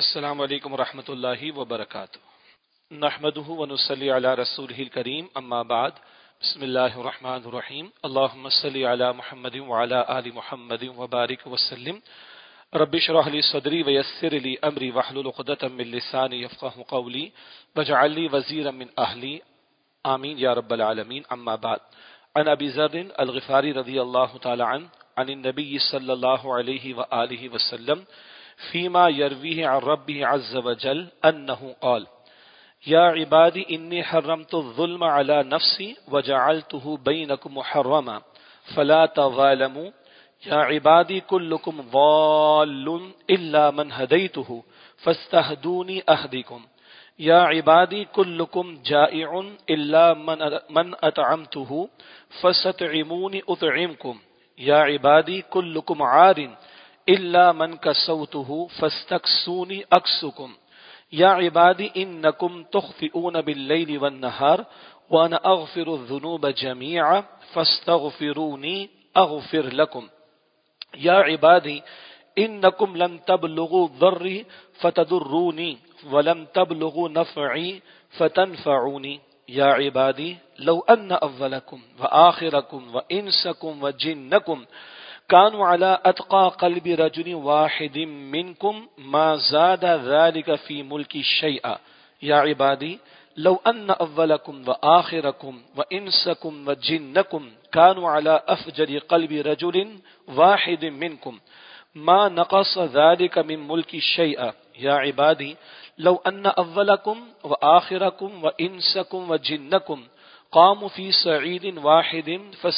السلام علیکم ورحمۃ اللہ وبرکاتہ نحمده ونصلی علی رسولہ الکریم اما بعد بسم اللہ الرحمن الرحیم اللہم صلی علی محمد وعلی آل محمد وبارک وسلم رب اشرح لی صدری ویسر لی امری واحلل عقدۃ من لسانی یفقهوا قولی واجعل لی وزیرا من اہلی آمین یا رب العالمین اما بعد عن ابی ذر الغفاری رضی اللہ تعالی عنہ عن النبی صلی اللہ علیہ وآلہ وسلم فيما يرويه عن ربه عز وجل أنه قال يا عبادي إني حرمت الظلم على نفسي وجعلته بينكم محرما فلا تظالموا يا عبادي كلكم ضال إلا من هديته فاستهدوني أهدكم يا عبادي كلكم جائع إلا من أطعمته فاستطعموني أطعمكم يا عبادي كلكم عار إلا من كسوته فاستكسوني أكسكم يا عبادي إنكم تخطئون بالليل والنهار وأنا أغفر الذنوب جميعا فاستغفروني أغفر لكم يا عبادي إنكم لن تبلغوا ضري فتضروني ولم تبلغوا نفعي فتنفعوني يا عبادي لو أن أولكم وآخركم وإنسكم وجنكم كانوا على أتقى قلب رجل واحد منكم ما زاد ذلك في ملكي شيئا يا عبادي لو أن أولكم وآخركم وإنسكم وجنكم كانوا على أفجر قلب رجل واحد منكم ما نقص ذلك من ملكي شيئا يا عبادي لو أن أولكم وآخركم وإنسكم وجنكم قاموا في صعيد واحد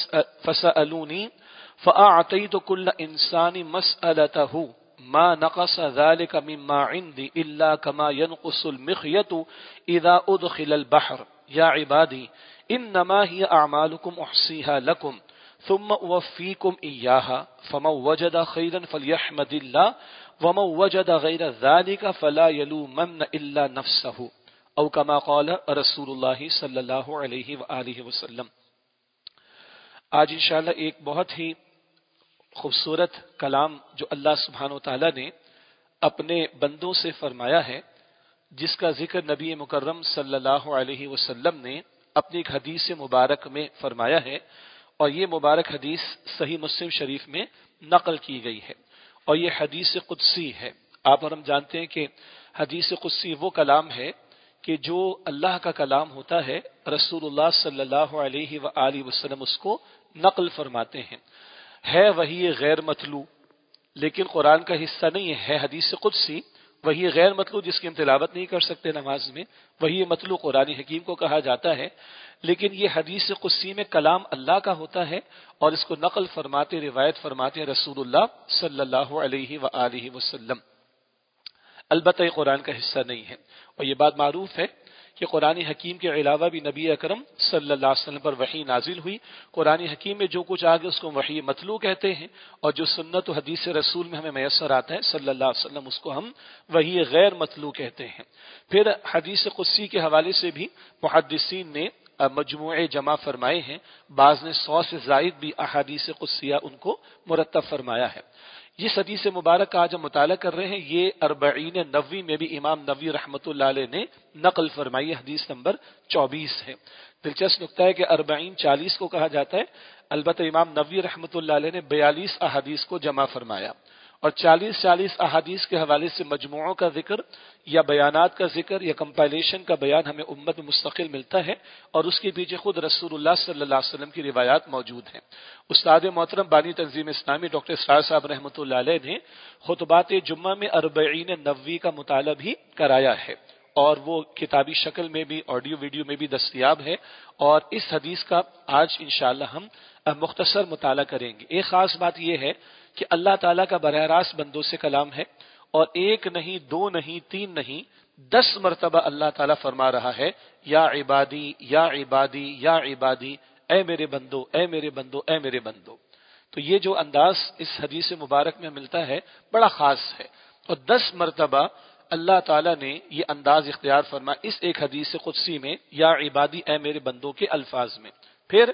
فسألوني فأعطيت كل إنسان مسألته ما نقص ذلك مما عندي إلا كما ينقص المخيط إذا أدخل البحر يا عبادي إنما هي أعمالكم أحصيها لكم ثم أوفيكم إياها فمن وجد خيرا فليحمد الله ومن وجد غير ذلك فلا يلومن إلا نفسه أو كما قال رسول الله صلی اللہ علیہ وآلہ وسلم۔ آج انشاءاللہ ایک بہت ہی خوبصورت کلام جو اللہ سبحانہ وتعالی نے اپنے بندوں سے فرمایا ہے، جس کا ذکر نبی مکرم صلی اللہ علیہ وسلم نے اپنی ایک حدیث مبارک میں فرمایا ہے، اور یہ مبارک حدیث صحیح مسلم شریف میں نقل کی گئی ہے، اور یہ حدیث قدسی ہے۔ آپ اور ہم جانتے ہیں کہ حدیث قدسی وہ کلام ہے کہ جو اللہ کا کلام ہوتا ہے، رسول اللہ صلی اللہ علیہ وآلہ وسلم اس کو نقل فرماتے ہیں۔ ہے وہی غیر مطلوع، لیکن قرآن کا حصہ نہیں ہے حدیث قدسی، وہی غیر مطلوع جس کی ہم تلاوت نہیں کر سکتے نماز میں، وہی مطلوع قرآن حکیم کو کہا جاتا ہے، لیکن یہ حدیث قدسی میں کلام اللہ کا ہوتا ہے، اور اس کو نقل فرماتے، روایت فرماتے رسول اللہ صلی اللہ علیہ وآلہ وسلم۔ البتہ یہ قرآن کا حصہ نہیں ہے، اور یہ بات معروف ہے کہ قرآن حکیم کے علاوہ بھی نبی اکرم صلی اللہ علیہ وسلم پر وحی نازل ہوئی۔ قرآن حکیم میں جو کچھ آگے اس کو وحی مطلوع کہتے ہیں، اور جو سنت و حدیث رسول میں ہمیں میسر آتا ہے صلی اللہ علیہ وسلم، اس کو ہم وحی غیر مطلوع کہتے ہیں۔ پھر حدیث قدسی کے حوالے سے بھی محدثین نے مجموعے جمع فرمائے ہیں، بعض نے 100 سے زائد بھی احادیث قدسیہ ان کو مرتب فرمایا ہے۔ جس حدیث مبارک کا آج ہم مطالعہ کر رہے ہیں، یہ 40 نووی میں بھی امام نووی رحمۃ اللہ علیہ نے نقل فرمائی، حدیث نمبر 24 ہے۔ دلچسپ نکتہ ہے کہ 40 کو کہا جاتا ہے، البتہ امام نووی رحمۃ اللہ علیہ نے 42 احادیث کو جمع فرمایا، اور 40 احادیث کے حوالے سے مجموعوں کا ذکر یا بیانات کا ذکر یا کمپائلیشن کا بیان ہمیں امت میں مستقل ملتا ہے، اور اس کے پیچھے خود رسول اللہ صلی اللہ علیہ وسلم کی روایات موجود ہیں۔ استاد محترم بانی تنظیم اسلامی ڈاکٹر اسرار صاحب رحمۃ اللہ علیہ نے خطبات جمعہ میں 40 نووی کا مطالعہ بھی کرایا ہے، اور وہ کتابی شکل میں بھی، آڈیو ویڈیو میں بھی دستیاب ہے، اور اس حدیث کا آج انشاءاللہ ہم مختصر مطالعہ کریں گے۔ ایک خاص بات یہ ہے کہ اللہ تعالیٰ کا براہ راست بندوں سے کلام ہے، اور 1 نہیں، 2 نہیں، 3 نہیں، 10 مرتبہ اللہ تعالیٰ فرما رہا ہے، یا عبادی یا عبادی یا عبادی، اے میرے بندو اے میرے بندو اے میرے بندو۔ تو یہ جو انداز اس حدیث مبارک میں ملتا ہے بڑا خاص ہے، اور 10 مرتبہ اللہ تعالیٰ نے یہ انداز اختیار فرمایا اس ایک حدیث قدسی میں، یا عبادی اے میرے بندوں کے الفاظ میں۔ پھر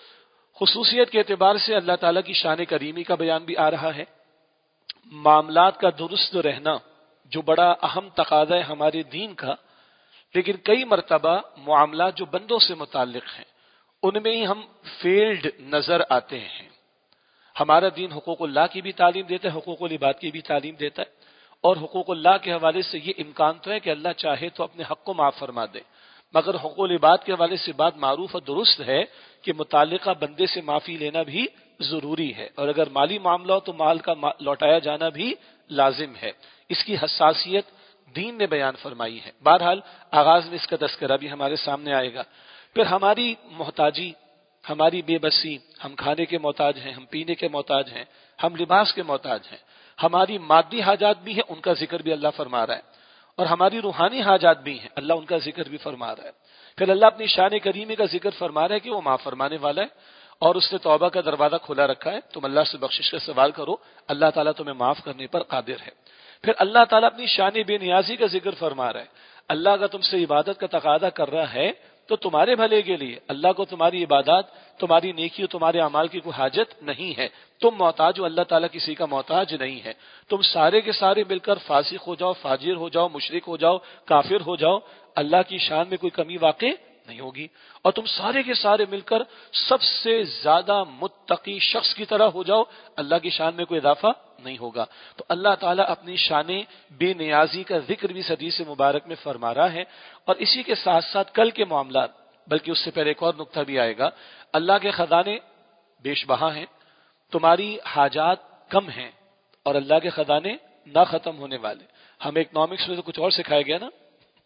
خصوصیت کے اعتبار سے اللہ تعالیٰ کی شان کریمی کا بیان بھی آ رہا ہے، معاملات کا درست رہنا جو بڑا اہم تقاضا ہے ہمارے دین کا، لیکن کئی مرتبہ معاملات جو بندوں سے متعلق ہیں ان میں ہی ہم فیلڈ نظر آتے ہیں۔ ہمارا دین حقوق اللہ کی بھی تعلیم دیتا ہے، حقوق العباد کی بھی تعلیم دیتا ہے، اور حقوق اللہ کے حوالے سے یہ امکان تو ہے کہ اللہ چاہے تو اپنے حق کو معاف فرما دے، مگر حقوق العباد کے حوالے سے بات معروف اور درست ہے کہ متعلقہ بندے سے معافی لینا بھی ضروری ہے، اور اگر مالی معاملہ ہو تو مال کا لوٹایا جانا بھی لازم ہے۔ اس کی حساسیت دین نے بیان فرمائی ہے۔ بہرحال آغاز میں اس کا تذکرہ بھی ہمارے سامنے آئے گا۔ پھر ہماری محتاجی، ہماری بے بسی، ہم کھانے کے محتاج ہیں، ہم پینے کے محتاج ہیں، ہم لباس کے محتاج ہیں، ہماری مادی حاجات بھی ہیں، ان کا ذکر بھی اللہ فرما رہا ہے، اور ہماری روحانی حاجات بھی ہیں، اللہ ان کا ذکر بھی فرما رہا ہے۔ پھر اللہ اپنی شان کریمہ کا ذکر فرما رہا ہے کہ وہ معاف فرمانے والا ہے اور اس نے توبہ کا دروازہ کھلا رکھا ہے، تم اللہ سے بخشش کا سوال کرو، اللہ تعالیٰ تمہیں معاف کرنے پر قادر ہے۔ پھر اللہ تعالیٰ اپنی شان بے نیازی کا ذکر فرما رہا ہے، اللہ اگر تم سے عبادت کا تقاضا کر رہا ہے تو تمہارے بھلے کے لیے، اللہ کو تمہاری عبادات، تمہاری نیکی اور تمہارے اعمال کی کوئی حاجت نہیں ہے، تم محتاج ہو، اللہ تعالیٰ کسی کا محتاج نہیں ہے۔ تم سارے کے سارے مل کر فاسق ہو جاؤ، فاجر ہو جاؤ، مشرک ہو جاؤ، کافر ہو جاؤ، اللہ کی شان میں کوئی کمی واقع نہیں ہوگی، اور تم سارے کے سارے مل کر سب سے زیادہ متقی شخص کی طرح ہو جاؤ، اللہ کی شان میں کوئی اضافہ نہیں ہوگا۔ تو اللہ تعالیٰ اپنی شان بے نیازی کا ذکر بھی اس حدیث مبارک میں فرما رہا ہے، اور اسی کے ساتھ ساتھ کل کے معاملات، بلکہ اس سے پہلے ایک اور نقطہ بھی آئے گا، اللہ کے خزانے بیش بہا ہیں، تمہاری حاجات کم ہیں، اور اللہ کے خزانے نہ ختم ہونے والے۔ ہمیں اکنامکس میں تو کچھ اور سکھایا گیا نا،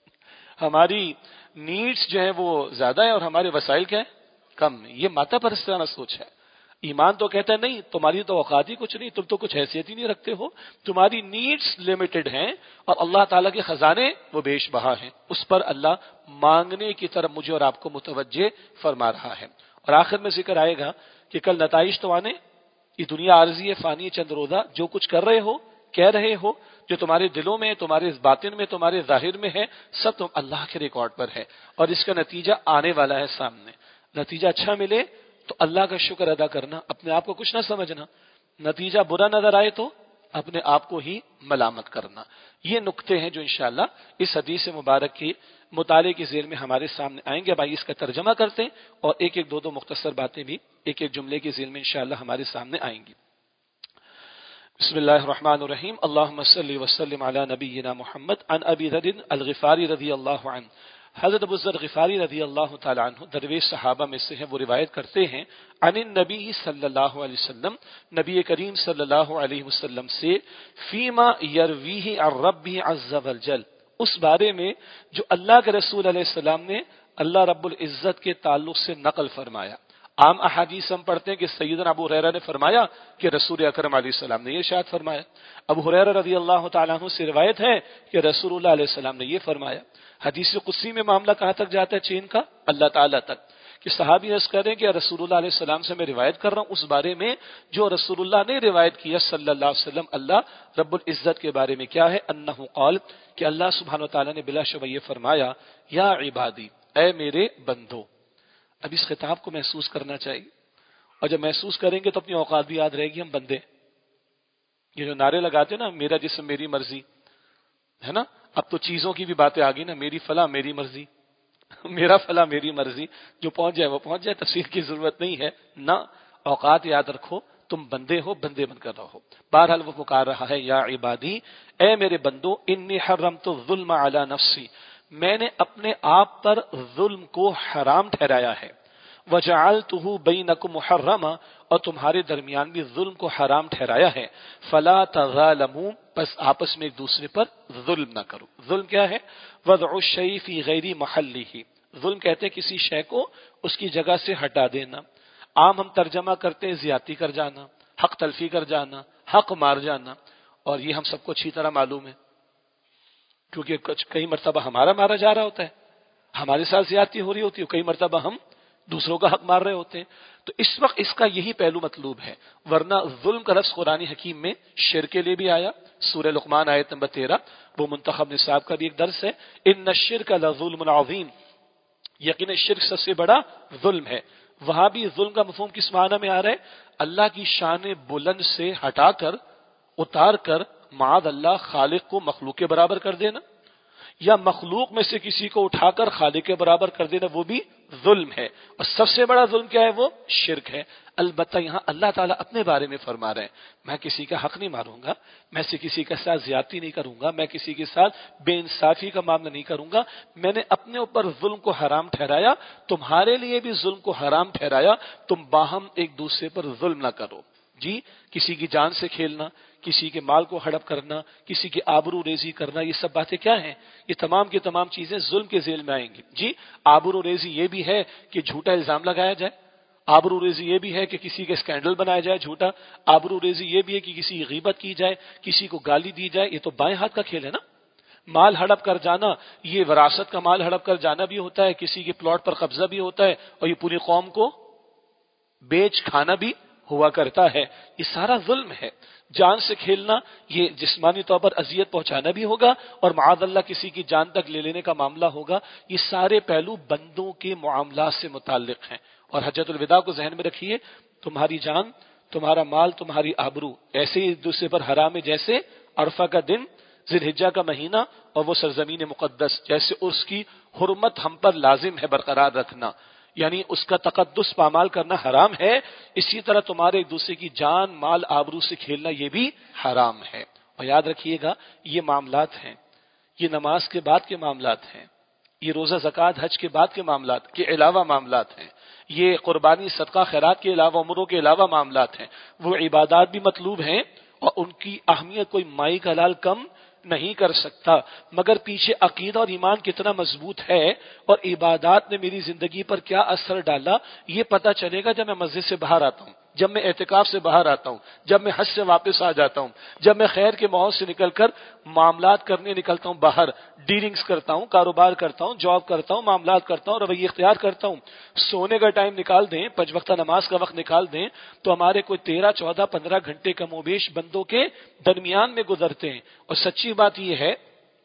ہماری نیڈس جو ہیں وہ زیادہ ہیں اور ہمارے وسائل کیا ہیں، کم۔ یہ ماتا پرستانہ سوچ ہے۔ ایمان تو کہتا ہے نہیں، تمہاری تو اوقات ہی کچھ نہیں، تم تو کچھ حیثیت ہی نہیں رکھتے ہو، تمہاری نیڈس لمیٹڈ ہیں، اور اللہ تعالیٰ کے خزانے وہ بیش بہا ہیں۔ اس پر اللہ مانگنے کی طرف مجھے اور آپ کو متوجہ فرما رہا ہے۔ اور آخر میں ذکر آئے گا کہ کل نتائج تو آنے، یہ دنیا عارضی ہے، فانی، چند روزہ، جو کچھ کر رہے ہو، کہہ رہے ہو، جو تمہارے دلوں میں، تمہارے باطن میں، تمہارے ظاہر میں ہے، سب تم اللہ کے ریکارڈ پر ہے، اور اس کا نتیجہ آنے والا ہے سامنے۔ نتیجہ اچھا ملے تو اللہ کا شکر ادا کرنا، اپنے آپ کو کچھ نہ سمجھنا، نتیجہ برا نظر آئے تو اپنے آپ کو ہی ملامت کرنا۔ یہ نقطے ہیں جو انشاءاللہ اس حدیث مبارک کی مطالعے کی ذیل میں ہمارے سامنے آئیں گے۔ بھائی اس کا ترجمہ کرتے ہیں اور ایک ایک دو مختصر باتیں بھی ایک ایک جملے کی ذیل میں انشاءاللہ ہمارے سامنے آئیں گی۔ بسم اللہ الرحمن الرحیم، اللہم صلی وسلم علی نبینا محمد۔ عن ابی ذر الغفاری رضی اللہ عنہ، حضرت ابو ذر غفاری رضی اللہ تعالی عنہ درویش صحابہ میں سے ہیں، وہ روایت کرتے ہیں عن النبی صلی اللہ علیہ وسلم، نبی کریم صلی اللہ علیہ وسلم سے، فیما یرویہ عن ربہ عز وجل، اس بارے میں جو اللہ کے رسول علیہ السلام نے اللہ رب العزت کے تعلق سے نقل فرمایا۔ عام احادیث ہم پڑھتے ہیں کہ سیدنا ابو ہریرہ نے فرمایا کہ رسول اکرم علیہ السلام نے یہ ارشاد فرمایا، ابو ہریرہ رضی اللہ تعالیٰ عنہ سے روایت ہے کہ رسول اللہ علیہ السلام نے یہ فرمایا۔ حدیث قدسی میں معاملہ کہاں تک جاتا ہے؟ چین کا اللہ تعالیٰ تک، کہ صحابی عرض کریں کہ رسول اللہ علیہ السلام سے میں روایت کر رہا ہوں اس بارے میں جو رسول اللہ نے روایت کیا صلی اللہ علیہ وسلم اللہ رب العزت کے بارے میں، کیا ہے؟ انہ قال، کہ اللہ سبحانہ وتعالیٰ نے بلا شبہ یہ فرمایا، یا عبادی، اے میرے بندو۔ اب اس خطاب کو محسوس کرنا چاہیے، اور جب محسوس کریں گے تو اپنی اوقات بھی یاد رہے گی، ہم بندے۔ یہ جو نعرے لگاتے نا، میرا جسم میری مرضی، ہے نا، اب تو چیزوں کی بھی باتیں آ گئی نا، میری فلاں میری مرضی، میرا فلاں میری مرضی، جو پہنچ جائے وہ پہنچ جائے، تفصیل کی ضرورت نہیں ہے نہ، اوقات یاد رکھو، تم بندے ہو، بندے بن کر رہو۔ بہرحال وہ پکار رہا ہے، یا عبادی، اے میرے بندو، انی حرمت الظلم علی نفسی، میں نے اپنے آپ پر ظلم کو حرام ٹھہرایا ہے، وجعلتہ بینکم محرما، اور تمہارے درمیان بھی ظلم کو حرام ٹھہرایا ہے، فلا تظالموا، بس آپس میں ایک دوسرے پر ظلم نہ کرو۔ ظلم کیا ہے؟ وضع الشیء فی غیر محلہ، ظلم کہتے ہیں کسی شے کو اس کی جگہ سے ہٹا دینا۔ عام ہم ترجمہ کرتے ہیں زیادتی کر جانا، حق تلفی کر جانا، حق مار جانا، اور یہ ہم سب کو اچھی طرح معلوم ہے، کیونکہ کئی مرتبہ ہمارا مارا جا رہا ہوتا ہے، ہمارے ساتھ زیادتی ہو رہی ہوتی ہے، کئی مرتبہ ہم دوسروں کا حق مار رہے ہوتے ہیں۔ تو اس وقت اس کا یہی پہلو مطلوب ہے، ورنہ ظلم کا لفظ قرآن حکیم میں شرک کے لیے بھی آیا، سورہ لقمان آیت نمبر 13، وہ منتخب نصاب کا بھی ایک درس ہے، ان الشرک لظلم عظیم، یقینا شرک سب سے بڑا ظلم ہے۔ وہاں بھی ظلم کا مفہوم کس معنی میں آ رہا ہے؟ اللہ کی شان بلند سے ہٹا کر، اتار کر معاذ اللہ خالق کو مخلوق کے برابر کر دینا، یا مخلوق میں سے کسی کو اٹھا کر خالق کے برابر کر دینا، وہ بھی ظلم ہے، اور سب سے بڑا ظلم کیا ہے؟ وہ شرک ہے۔ البتہ یہاں اللہ تعالیٰ اپنے بارے میں فرما رہے ہیں، میں کسی کا حق نہیں ماروں گا، میں سے کسی کے ساتھ زیادتی نہیں کروں گا، میں کسی کے ساتھ بے انصافی کا معاملہ نہیں کروں گا، میں نے اپنے اوپر ظلم کو حرام ٹھہرایا، تمہارے لیے بھی ظلم کو حرام ٹھہرایا، تم باہم ایک دوسرے پر ظلم نہ کرو۔ جی، کسی کی جان سے کھیلنا، کسی کے مال کو ہڑپ کرنا، کسی کی آبرو ریزی کرنا، یہ سب باتیں کیا ہیں؟ یہ تمام کی تمام چیزیں ظلم کے ذیل میں آئیں گی۔ جی، آبرو ریزی یہ بھی ہے کہ جھوٹا الزام لگایا جائے، آبرو ریزی یہ بھی ہے کہ کسی کے اسکینڈل بنایا جائے جھوٹا، آبرو ریزی یہ بھی ہے کہ کسی کی غیبت کی جائے، کسی کو گالی دی جائے، یہ تو بائیں ہاتھ کا کھیل ہے نا۔ مال ہڑپ کر جانا، یہ وراثت کا مال ہڑپ کر جانا بھی ہوتا ہے، کسی کے پلاٹ پر قبضہ بھی ہوتا ہے، اور یہ پوری قوم کو بیچ کھانا بھی ہوا کرتا ہے، یہ سارا ظلم ہے۔ جان سے کھیلنا، یہ جسمانی طور پر اذیت پہنچانا بھی ہوگا، اور معاذ اللہ کسی کی جان تک لے لینے کا معاملہ ہوگا۔ یہ سارے پہلو بندوں کے معاملات سے متعلق ہیں، اور حجۃ الوداع کو ذہن میں رکھیے، تمہاری جان، تمہارا مال، تمہاری آبرو ایسے ہی ایک دوسرے پر حرام ہے جیسے عرفہ کا دن، ذی الحجہ کا مہینہ اور وہ سرزمین مقدس، جیسے اس کی حرمت ہم پر لازم ہے برقرار رکھنا، یعنی اس کا تقدس پامال کرنا حرام ہے، اسی طرح تمہارے ایک دوسرے کی جان، مال، آبرو سے کھیلنا یہ بھی حرام ہے۔ اور یاد رکھیے گا، یہ معاملات ہیں، یہ نماز کے بعد کے معاملات ہیں، یہ روزہ، زکوٰۃ، حج کے بعد کے معاملات کے علاوہ معاملات ہیں، یہ قربانی، صدقہ، خیرات کے علاوہ، عمروں کے علاوہ معاملات ہیں۔ وہ عبادات بھی مطلوب ہیں، اور ان کی اہمیت کوئی مائی کا لال کم نہیں کر سکتا، مگر پیچھے عقیدہ اور ایمان کتنا مضبوط ہے اور عبادات نے میری زندگی پر کیا اثر ڈالا، یہ پتہ چلے گا جب میں مسجد سے باہر آتا ہوں، جب میں اعتکاف سے باہر آتا ہوں، جب میں حج سے واپس آ جاتا ہوں، جب میں خیر کے ماحول سے نکل کر معاملات کرنے نکلتا ہوں، باہر ڈیلنگز کرتا ہوں، کاروبار کرتا ہوں، جاب کرتا ہوں، معاملات کرتا ہوں، رویے اختیار کرتا ہوں۔ سونے کا ٹائم نکال دیں، 5 وقتہ نماز کا وقت نکال دیں، تو ہمارے کوئی 13، 14، 15 گھنٹے کم و بیش بندوں کے درمیان میں گزرتے ہیں۔ اور سچی بات یہ ہے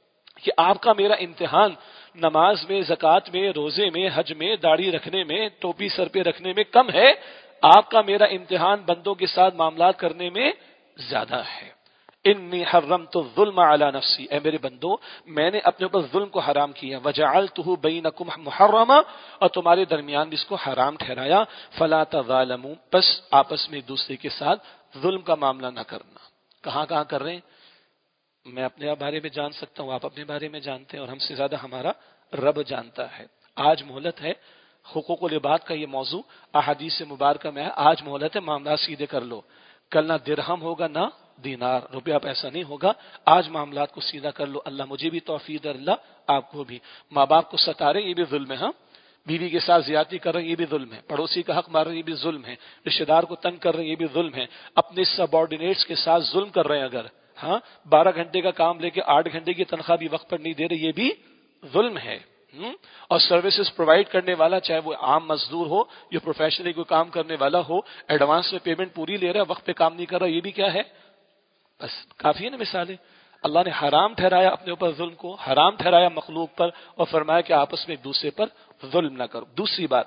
کہ آپ کا میرا امتحان نماز میں، زکوٰۃ میں، روزے میں، حج میں، داڑھی رکھنے میں، ٹوپی سر پہ رکھنے میں کم ہے، آپ کا میرا امتحان بندوں کے ساتھ معاملات کرنے میں زیادہ ہے۔ انی حرمت الظلم علی نفسی، اے میرے بندو، میں نے اپنے اوپر ظلم کو حرام کیا، وجعلتہ بینکم محرما، اور تمہارے درمیان اس کو حرام ٹھہرایا، فلا تظالموا، بس آپس میں ایک دوسرے کے ساتھ ظلم کا معاملہ نہ کرنا۔ کہاں کہاں کر رہے ہیں؟ میں اپنے بارے میں جان سکتا ہوں، آپ اپنے بارے میں جانتے ہیں، اور ہم سے زیادہ ہمارا رب جانتا ہے۔ آج مہلت ہے، حقوق العباد کا یہ موضوع احادیث مبارکہ میں ہے، آج مہلت ہے، معاملات سیدھے کر لو، کل نہ درہم ہوگا نہ دینار، روپیہ پیسہ نہیں ہوگا، آج معاملات کو سیدھا کر لو۔ اللہ مجھے بھی توفیق دے، اللہ آپ کو بھی۔ ماں باپ کو ستا رہے، یہ بھی ظلم ہے، ہاں، بیوی کے ساتھ زیادتی کر رہے ہیں، یہ بھی ظلم ہے، پڑوسی کا حق مار رہے ہیں، یہ بھی ظلم ہے، رشتہ دار کو تنگ کر رہے ہیں، یہ بھی ظلم ہے، اپنے سبارڈینیٹس کے ساتھ ظلم کر رہے ہیں، اگر ہاں 12 گھنٹے کا کام لے کے 8 گھنٹے کی تنخواہ بھی وقت پر نہیں دے رہے، یہ بھی ظلم ہے۔ اور سروسز پرووائڈ کرنے والا، چاہے وہ عام مزدور ہو یا پروفیشنلی کوئی کام کرنے والا ہو، ایڈوانس میں پیمنٹ پوری لے رہا ہے، وقت پہ کام نہیں کر رہا، یہ بھی کیا ہے؟ بس کافی ہے نا مثالیں۔ اللہ نے حرام ٹھہرایا اپنے اوپر ظلم کو، حرام ٹھہرایا مخلوق پر، اور فرمایا کہ آپس میں ایک دوسرے پر ظلم نہ کرو۔ دوسری بات،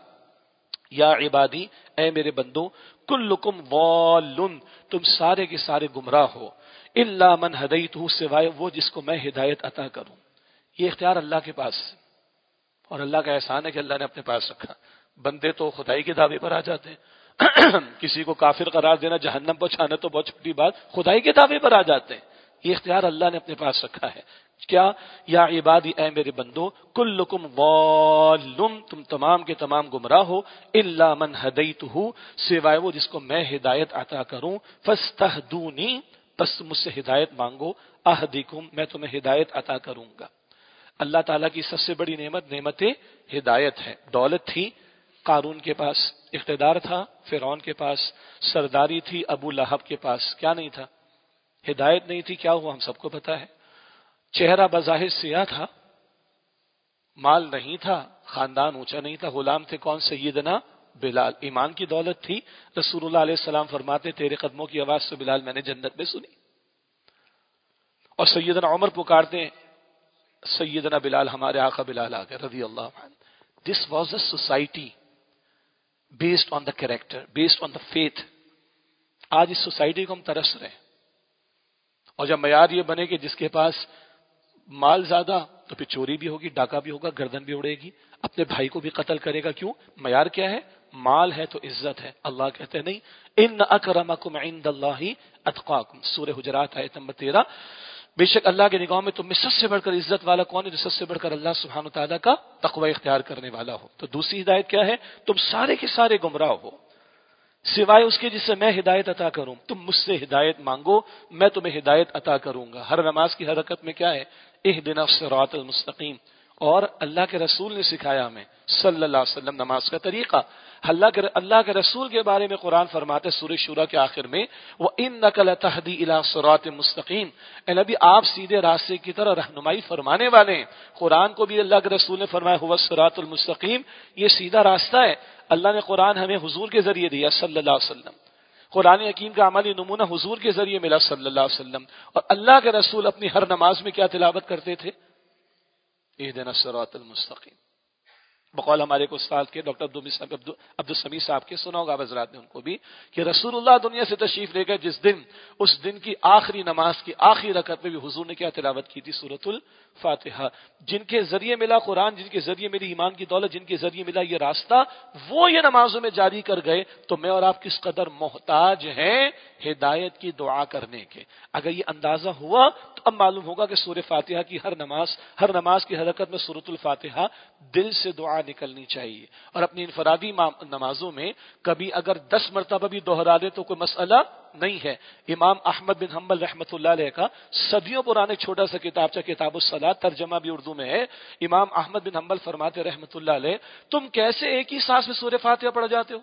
یا عبادی، اے میرے بندو، کلکم ضال، تم سارے کے سارے گمراہ ہو، الا من ہدیتہ، سوائے وہ جس کو میں ہدایت عطا کروں۔ یہ اختیار اللہ کے پاس، اور اللہ کا احسان ہے کہ اللہ نے اپنے پاس رکھا۔ بندے تو خدائی کے دعوے پر آ جاتے ہیں، کسی کو کافر قرار دینا، جہنم پہنچانا تو بہت چھوٹی بات، خدائی کے دعوے پر آ جاتے ہیں۔ یہ اختیار اللہ نے اپنے پاس رکھا ہے۔ کیا؟ یا عبادی، اے میرے بندو، کلکم ضال، تم تمام کے تمام گمراہ ہو، الا من ہدیتہ، سوائے وہ جس کو میں ہدایت عطا کروں، فاستہدونی، بس مجھ سے ہدایت مانگو، اہدکم، میں تمہیں ہدایت عطا کروں گا۔ اللہ تعالیٰ کی سب سے بڑی نعمت ہدایت ہے۔ دولت تھی قارون کے پاس، اقتدار تھا فرعون کے پاس، سرداری تھی ابو لہب کے پاس، کیا نہیں تھا؟ ہدایت نہیں تھی، کیا ہوا ہم سب کو پتا ہے۔ چہرہ بظاہر سیاہ تھا، مال نہیں تھا، خاندان اونچا نہیں تھا، غلام تھے کون؟ سیدنا بلال۔ ایمان کی دولت تھی، رسول اللہ علیہ السلام فرماتے تیرے قدموں کی آواز سے بلال میں نے جنت میں سنی۔ اور سیدنا عمر پکارتے ہیں سیدنا بلال، ہمارے آقا بلال آ گئے رضی اللہ عنہ۔ This was a society based on the character, based on the faith. آج اس سوسائٹی کو ہم ترس رہے ہیں، اور جب معیار یہ بنے کہ جس کے پاس مال زیادہ تو پھر چوری بھی ہوگی، ڈاکہ بھی ہوگا، گردن بھی اڑے گی، اپنے بھائی کو بھی قتل کرے گا. کیوں؟ معیار کیا ہے؟ مال ہے تو عزت ہے. اللہ کہتے ہیں نہیں، ان اکرمکم عند اللہ اتقاکم، سورہ حجرات آیت نمبر 13. بے شک اللہ کے نگاہوں میں تم میں سب سے بڑھ کر عزت والا کون ہے؟ جو سب سے بڑھ کر اللہ سبحانہ وتعالیٰ کا تقوی اختیار کرنے والا ہو. تو دوسری ہدایت کیا ہے؟ تم سارے کے سارے گمراہ ہو سوائے اس کے جس سے میں ہدایت عطا کروں. تم مجھ سے ہدایت مانگو، میں تمہیں ہدایت عطا کروں گا. ہر نماز کی حرکت میں کیا ہے؟ اہدنا الصراط المستقیم. اور اللہ کے رسول نے سکھایا ہمیں صلی اللہ علیہ وسلم نماز کا طریقہ. اللہ کے رسول کے بارے میں قرآن فرماتے سورہ شورى کے آخر میں وَإِنَّكَ لَتَهْدِي إِلَىٰ صِرَاطٍ مُسْتَقِيمٍ، اے نبی آپ سیدھے راستے کی طرح رہنمائی فرمانے والے ہیں. قرآن کو بھی اللہ کے رسول نے فرمایا هُوَ الصِّرَاطُ الْمُسْتَقِيمُ، یہ سیدھا راستہ ہے. اللہ نے قرآن ہمیں حضور کے ذریعے دیا صلی اللہ علیہ وسلم. قرآن حکیم کا عملی نمونہ حضور کے ذریعے ملا صلی اللہ علیہ وسلم. اور اللہ کے رسول اپنی ہر نماز میں کیا تلاوت کرتے تھے؟ اہدنا الصراط المستقیم. بقول ہمارے کو استاد کے ڈاکٹر عبدالسمیع صاحب کے، سنا ہوگا حضرات نے ان کو بھی، کہ رسول اللہ دنیا سے تشریف لے گئے اس دن کی آخری نماز کی آخری رکعت میں بھی حضور نے کیا تلاوت کی تھی؟ سورۃ الفاتحہ. جن کے ذریعے ملا قرآن، جن کے ذریعے میری ایمان کی دولت، جن کے ذریعے ملا یہ راستہ، وہ یہ نمازوں میں جاری کر گئے. تو میں اور آپ کس قدر محتاج ہیں ہدایت کی دعا کرنے کے. اگر یہ اندازہ ہوا تو اب معلوم ہوگا کہ سورہ فاتحہ کی ہر نماز کی حرکت میں سورۃ الفاتحہ دل سے دعا نکلنی چاہیے. اور اپنی انفرادی نمازوں میں کبھی اگر 10 مرتبہ بھی دوہرا دے تو کوئی مسئلہ نہیں ہے. امام احمد بن حنبل رحمۃ اللہ علیہ کا صدیوں پرانے چھوٹا سا کتابچہ کتاب الصلاۃ، ترجمہ بھی اردو میں ہے. امام احمد بن حنبل فرماتے رحمۃ اللہ علیہ، تم کیسے ایک ہی سانس میں سورہ فاتحہ پڑھ جاتے ہو؟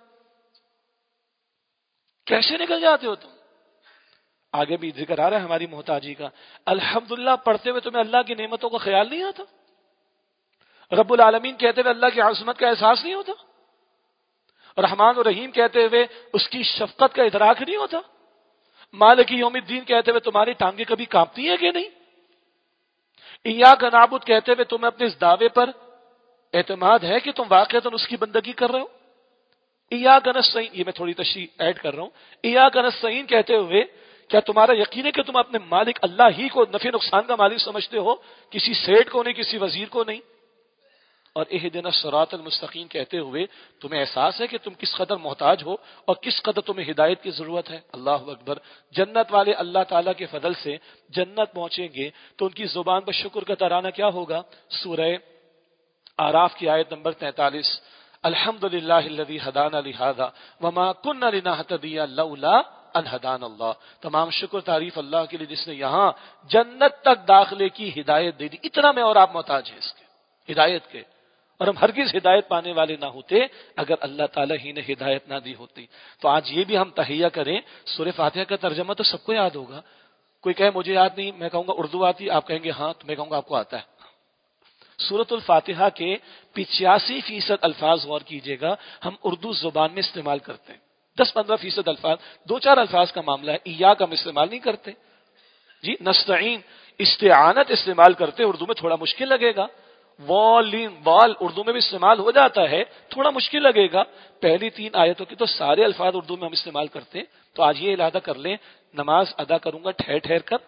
کیسے نکل جاتے ہو تم؟ آگے بھی ذکر آ رہا ہے ہماری محتاجی کا. الحمدللہ پڑھتے ہوئے تمہیں اللہ کی نعمتوں کا خیال نہیں آتا؟ رب العالمین کہتے ہوئے اللہ کی عظمت کا احساس نہیں ہوتا؟ رحمان و رحیم کہتے ہوئے اس کی شفقت کا ادراک نہیں ہوتا؟ مالک یوم الدین کہتے ہوئے تمہاری ٹانگیں کبھی کانپتی ہیں کہ نہیں؟ ایاک نعبد کہتے ہوئے تمہیں اپنے اس دعوے پر اعتماد ہے کہ تم واقعتاً اس کی بندگی کر رہے ہو؟ ایاک نستعین، یہ میں تھوڑی تشریح ایڈ کر رہا ہوں، ایاک نستعین کہتے ہوئے کیا تمہارا یقین ہے کہ تم اپنے مالک اللہ ہی کو نفع نقصان کا مالک سمجھتے ہو؟ کسی سیٹ کو نہیں، کسی وزیر کو نہیں. اور اہدنا الصراط المستقیم کہتے ہوئے تمہیں احساس ہے کہ تم کس قدر محتاج ہو اور کس قدر تمہیں ہدایت کی ضرورت ہے. اللہ اکبر. جنت والے اللہ تعالیٰ کے فضل سے جنت پہنچیں گے تو ان کی زبان پر شکر کا ترانہ کیا ہوگا؟ سورہ اعراف کی آیت نمبر 43، الحمدللہ الذی ہدانا لہذا وما کنا لنہتدی لولا ان ہدانا اللہ. تمام شکر تعریف اللہ کے لیے جس نے یہاں جنت تک داخلے کی ہدایت دے دی. اتنا میں اور آپ محتاج ہیں اس کے ہدایت کے، اور ہم ہرگز ہدایت پانے والے نہ ہوتے اگر اللہ تعالیٰ ہی نے ہدایت نہ دی ہوتی. تو آج یہ بھی ہم تہیہ کریں، سورہ فاتحہ کا ترجمہ تو سب کو یاد ہوگا. کوئی کہے مجھے یاد نہیں، میں کہوں گا اردو آتی، آپ کہیں گے ہاں، تو میں کہوں گا آپ کو آتا ہے. سورۃ الفاتحہ کے 85% الفاظ غور کیجئے گا ہم اردو زبان میں استعمال کرتے ہیں. 10-15% الفاظ، 2-4 الفاظ کا معاملہ ہے. ایاک ہم استعمال نہیں کرتے جی. نستعین استعانت استعمال کرتے، اردو میں تھوڑا مشکل لگے گا. وال اردو میں بھی استعمال ہو جاتا ہے، تھوڑا مشکل لگے گا. پہلی 3 آیتوں کے تو سارے الفاظ اردو میں ہم استعمال کرتے ہیں. تو آج یہ ارادہ کر لیں، نماز ادا کروں گا ٹھہر ٹھہر کر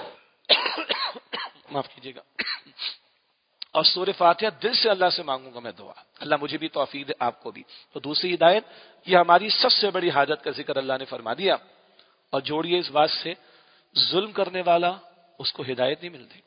معاف کیجیے گا، اور سورہ فاتحہ دل سے اللہ سے مانگوں گا میں دعا. اللہ مجھے بھی توفیق دے، آپ کو بھی. تو دوسری ہدایت، یہ ہماری سب سے بڑی حاجت کا ذکر اللہ نے فرما دیا. اور جوڑیے اس بات سے، ظلم کرنے والا اس کو ہدایت نہیں ملتی.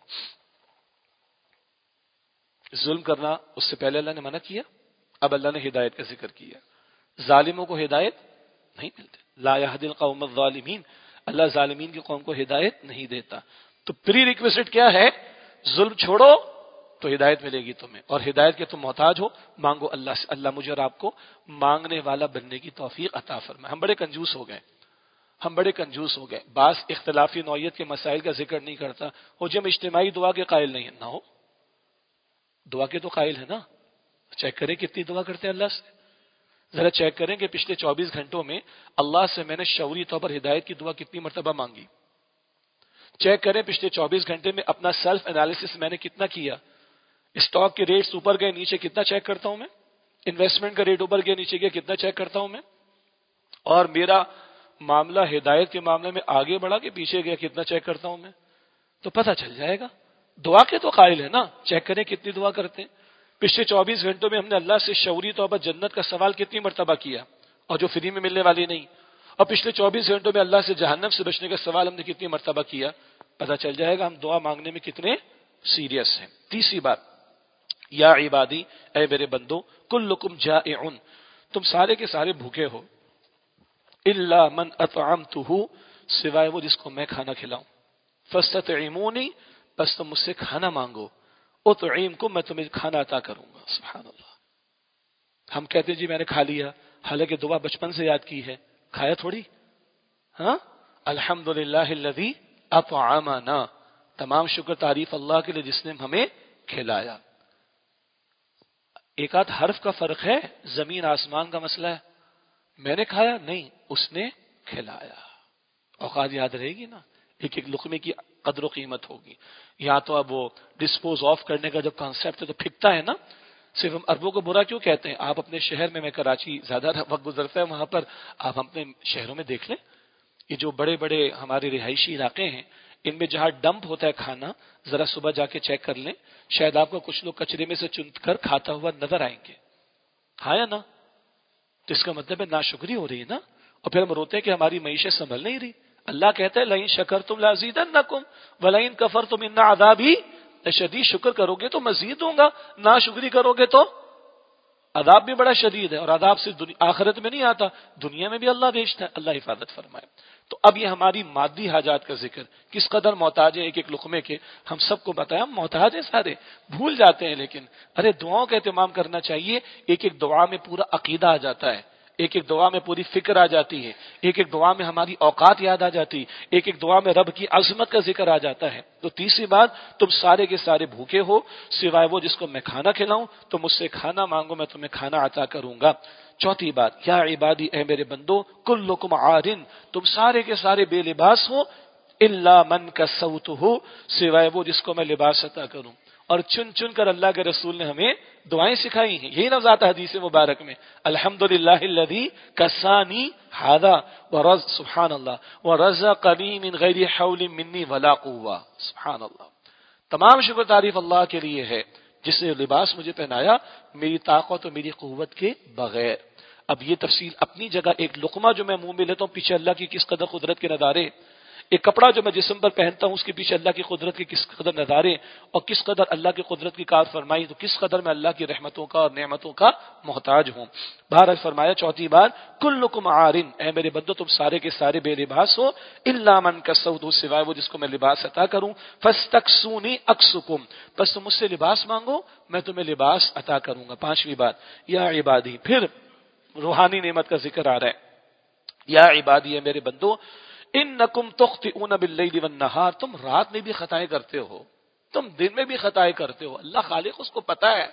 ظلم کرنا اس سے پہلے اللہ نے منع کیا، اب اللہ نے ہدایت کا ذکر کیا. ظالموں کو ہدایت نہیں ملتی. لا یہدی القوم الظالمین، اللہ ظالمین کی قوم کو ہدایت نہیں دیتا. تو پری ریکویسٹ کیا ہے؟ ظلم چھوڑو تو ہدایت ملے گی تمہیں، اور ہدایت کے تم محتاج ہو، مانگو اللہ سے. اللہ مجھے اور آپ کو مانگنے والا بننے کی توفیق عطا فرمائے. ہم بڑے کنجوس ہو گئے. بعض اختلافی نوعیت کے مسائل کا ذکر نہیں کرتا، اور جب اجتماعی دعا کے قائل نہیں نہ ہو. دعا کے تو قائل ہے نا. چیک کریں کتنی دعا کرتے ہیں اللہ سے. ذرا چیک کریں کہ پچھلے 24 گھنٹوں میں اللہ سے میں نے شعوری طور پر ہدایت کی دعا کتنی مرتبہ مانگی. چیک کریں پچھلے 24 گھنٹے میں اپنا سیلف انالیسس میں نے کتنا کیا. اسٹاک کے ریٹس اوپر گئے نیچے کتنا چیک کرتا ہوں میں. انویسٹمنٹ کا ریٹ اوپر گیا نیچے گیا کتنا چیک کرتا ہوں میں. اور میرا معاملہ ہدایت کے معاملے میں آگے بڑھا کہ پیچھے گیا کتنا چیک کرتا ہوں میں، تو پتہ چل جائے گا. دعا کے تو قائل ہے نا، چیک کریں کتنی دعا کرتے ہیں. پچھلے 24 گھنٹوں میں ہم نے اللہ سے شعوری طور پر جنت کا سوال کتنی مرتبہ کیا، اور جو فری میں ملنے والی نہیں. اور پچھلے 24 گھنٹوں میں اللہ سے جہنم سے بچنے کا سوال ہم نے کتنی مرتبہ کیا. پتہ چل جائے گا ہم دعا مانگنے میں کتنے سیریس ہیں. تیسری بات، یا عبادی، اے میرے بندو، کلکم جائع، تم سارے کے سارے بھوکے ہو، الا من اطعمتہ، سوائے وہ جس کو میں کھانا کھلاؤں. فاستطعمونی، بس تم مجھ سے کھانا مانگو، اطعمکم، میں تمہیں کھانا عطا کروں گا. سبحان اللہ. ہم کہتے ہیں جی میں نے کھا لیا، حالانکہ دعا بچپن سے یاد کی ہے، کھایا تھوڑی. ہاں، الحمدللہ الذی اطعمنا، تمام شکر تعریف اللہ کے لیے جس نے ہمیں کھلایا. ایک آدھ حرف کا فرق ہے، زمین آسمان کا مسئلہ ہے. میں نے کھایا نہیں، اس نے کھلایا. اوقات یاد رہے گی نا، ایک ایک لقمے کی قدر و قیمت ہوگی. یا تو اب وہ ڈسپوز آف کرنے کا جب کانسیپٹ ہے تو پھکتا ہے نا. صرف ہم عربوں کو برا کیوں کہتے ہیں؟ آپ اپنے شہر میں کراچی زیادہ وقت گزرتا ہے وہاں پر، آپ اپنے شہروں میں دیکھ لیں، یہ جو بڑے بڑے ہمارے رہائشی علاقے ہیں ان میں جہاں ڈمپ ہوتا ہے کھانا، ذرا صبح جا کے چیک کر لیں، شاید آپ کو کچھ لوگ کچرے میں سے چن کر کھاتا ہوا نظر آئیں گے. ہاں یا نا؟ تو اس کا مطلب ہے ناشکری ہو رہی ہے نا. اور پھر ہم روتے ہیں کہ ہماری معیشت سنبھل نہیں رہی. اللہ کہتا ہے لئن شکرتم لازیدنکم ولئن کفرتم ان عذابی لشدید، شکر کرو گے تو مزید دوں گا، ناشکری کرو گے تو عذاب بھی بڑا شدید ہے. اور عذاب صرف آخرت میں نہیں آتا، دنیا میں بھی اللہ بھیجتا ہے. اللہ حفاظت فرمائے. تو اب یہ ہماری مادی حاجات کا ذکر، کس قدر محتاج ہیں ایک ایک لقمے کے، ہم سب کو بتایا. ہم محتاج ہیں سارے، بھول جاتے ہیں. لیکن ارے دعاؤں کا اہتمام کرنا چاہیے. ایک ایک دعا میں پورا عقیدہ آ جاتا ہے، ایک ایک دعا میں پوری فکر آ جاتی ہے، ایک ایک دعا میں ہماری اوقات یاد آ جاتی، ایک ایک دعا میں رب کی عظمت کا ذکر آ جاتا ہے. تو تیسری بات، تم سارے کے سارے بھوکے ہو سوائے وہ جس کو میں کھانا کھلاؤں، تو مجھ سے کھانا مانگو، میں تمہیں کھانا عطا کروں گا. چوتھی بات، یا عبادی، اے میرے بندو، کلکم عارن، تم سارے کے سارے بے لباس ہو، الا من کسوتہ، سوائے وہ جس کو میں لباس عطا کروں. اور چن چن کر اللہ کے رسول نے ہمیں دعائیں سکھائی ہیں. یہی لفظ آتا ہے حدیث مبارک میں، الحمدللہ الذی کسانی ھذا ورز، سبحان اللہ، ورزقنی من غیر حول منی ولا قوہ. سبحان اللہ. تمام شکر تعریف اللہ کے لیے ہے جس نے لباس مجھے پہنایا میری طاقت اور میری قوت کے بغیر. اب یہ تفصیل اپنی جگہ، ایک لقمہ جو میں منہ میں لیتا ہوں پیچھے اللہ کی کس قدر قدرت کے نظارے، ایک کپڑا جو میں جسم پر پہنتا ہوں اس کے پیچھے اللہ کی قدرت کے کس قدر نظارے، اور کس قدر اللہ کی قدرت کی کار فرمائی، تو کس قدر میں اللہ کی رحمتوں کا اور نعمتوں کا محتاج ہوں. بہرحال فرمایا چوتھی بات، کلکم عارن، اے میرے بندو تم سارے کے سارے بے لباس ہو، الا من کسوتہ، سوائے وہ جس کو میں لباس عطا کروں. فاستکسونی اکسکم، بس تم مجھ سے لباس مانگو میں تمہیں لباس عطا کروں گا. پانچویں بات، یا عبادی، پھر روحانی نعمت کا ذکر آ رہا ہے. یا عبادی، اے میرے بندو، انکم تخطئون باللیل والنہار، تم رات میں بھی خطائیں کرتے ہو، تم دن میں بھی خطائیں کرتے ہو. اللہ خالق اس کو پتا ہے،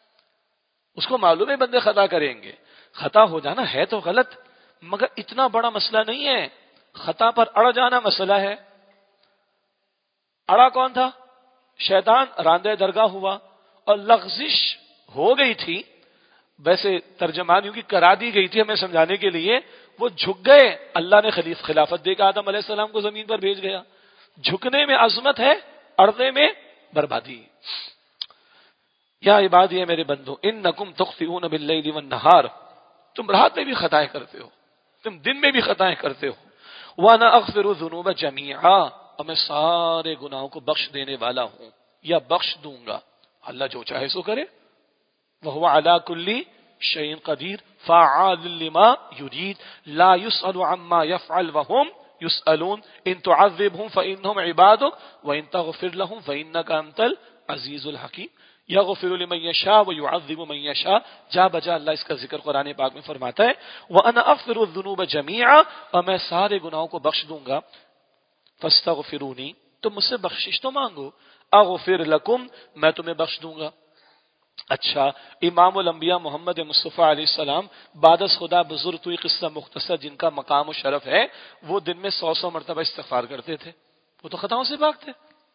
اس کو معلوم ہے بندے خطا کریں گے. خطا ہو جانا ہے تو غلط، مگر اتنا بڑا مسئلہ نہیں ہے. خطا پر اڑ جانا مسئلہ ہے. اڑا کون تھا؟ شیطان. راندہ درگاہ ہوا اور لغزش ہو گئی تھی، ویسے ترجمان یوں کی کرا دی گئی تھی ہمیں سمجھانے کے لیے. وہ جھک گئے، اللہ نے خلافت دے کے آدم علیہ السلام کو زمین پر بھیج گیا. جھکنے میں عظمت ہے، اڑنے میں بربادی. یا عبادی، میرے بندو، انکم تخطئون باللیل والنہار، تم رات میں بھی خطائیں کرتے ہو، تم دن میں بھی خطائیں کرتے ہو. وانا اغفر الذنوب جميعا، اور میں سارے گناہوں کو بخش دینے والا ہوں یا بخش دوں گا. اللہ جو چاہے سو کرے. وهو على كل شيء قدير فعال لما يريد لا يسأل عما يفعل وهم يسألون ان تعذبهم فإنهم عبادك وإن تغفر لهم فإنك أنت العزيز الحكيم. یغفر لمن یشاء ویعذب من یشاء. جا بجا اللہ اس کا ذکر قرآن پاک میں فرماتا ہے، وَأَنَا أَغْفِرُ الذُّنُوبَ جَمِيعًا، اور میں سارے گناہوں کو بخش دوں گا. فَاسْتَغْفِرُونِي، تم مجھ سے بخشش تو مانگو. أَغْفِرْ لَكُمْ، میں تمہیں بخش دوں گا. اچھا، امام الانبیاء محمد مصطفیٰ علیہ السلام بعد از خدا بزرگ توی قصہ مختصر جن کا مقام و شرف ہے، وہ دن میں 100 مرتبہ استغفار کرتے تھے. وہ تو خطاؤں سے پاک تھے.